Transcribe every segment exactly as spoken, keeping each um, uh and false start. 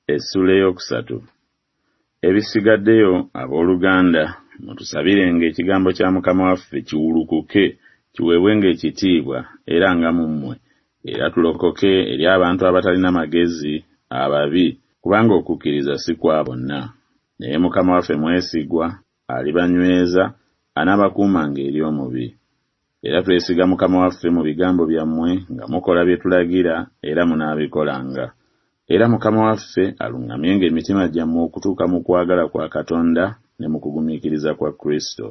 Essula ey'okusatu. Ebisigaddeyo abooluganda mutusabirenga ekigambo kya Mukama waffe kiwulukuke kiweebwenga ekitiibwa era nga mu mmwe, era tulokoke eri abantu abatalina magezi ababi, kubanga okukkiriza si kwa bonna. Naye Mukama waffe mwesigwa, alibanyweza, anaabakuumanga eri omubi. Era twesiga Mukama waffe mu bigambo byammwe nga mukola bye tulagira era munaabikolanga. Era Mukama waffe aluŋŋamyenga emitima gyammwe okutuuka mu kwagala kwa Katonda ne mu kugumiikiriza kwa Kristo.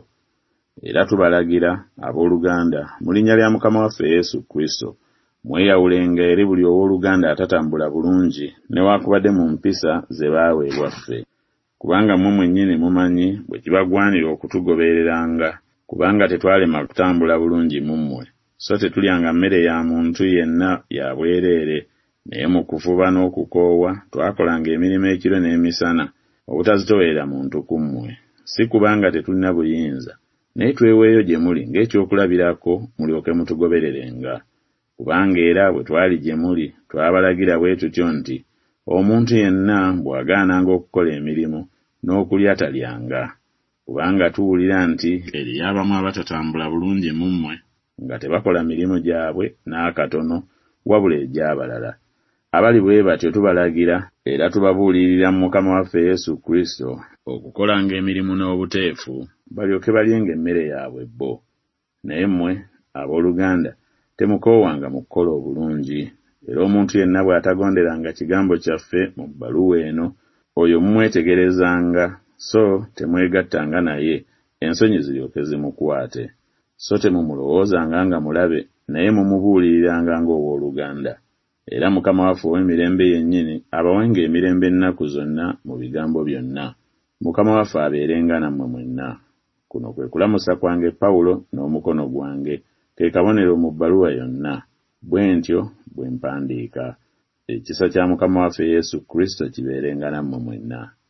Era tubalagira abooluganda mu linnya lya Mukama waffe Yesu Kristo, mweyawulenga eri buli owooluganda atatambula bulungi newaakubadde mu mpisa ze baaweebwa ffe. Kubanga mmwe mwennyini mumanyi bwe kibagwanira okutugobereranga, kubanga tetwalema kutambula bulungi mu mmwe, so tetulyanga mmere ya muntu yenna ya bwereere, naye mu kuvuba n'okukoowa twakolanga emirimu ekiro n'emisana obutazitowerera muntu ku mmwe. Si kubanga tetulina buyinza, naye tweweeyo gye muli ng'ekyokulabirako mulyoke mutugobererenga. Kubanga era bwe twali gye muli twabalagira bwe tutyo nti omuntu yenna bw'agaananga okukola emirimu n'okulya talyanga. Kubanga tuwulira nti eriyo abamu abatatambula bulungi mu mmwe nga tebakola mirimu gyabwe n'akatono wabula egy'abalala. Abali bwe batyo tubalagira era tubabuulirira mu Mukama waffe Yesu Kristo okukolanga emirimu n'obuteefu balyoke balyenga emmere yaabwe bo. Naye mmwe abooluganda temukoowanga mu kukola obulungi. Era omuntu yenna bw'atagonderanga kigambo kyaffe mu bbaluwa eno, oyo mumwetegerezanga so temwegattanga naye ensonyi ziryoke zimukwate. So temumulowoozanga nga mulabe, naye mumubuuliriranga ng'owooluganda. Era Mukama waffe ow'emirembe yennyini abawenga emirembe ennaku zonna mu bigambo byonna. Mukama waffe abeerenga nammwe mwenna. Kuno kwe kulamusa kwange Pawulo n'omukono gwange, ke kabonero mu bbaluwa yonna. Bwe ntyo bwe mpandiika. Ekisa kya Mukama waffe Yesu Kristo kibeerenga nammwe mwenna.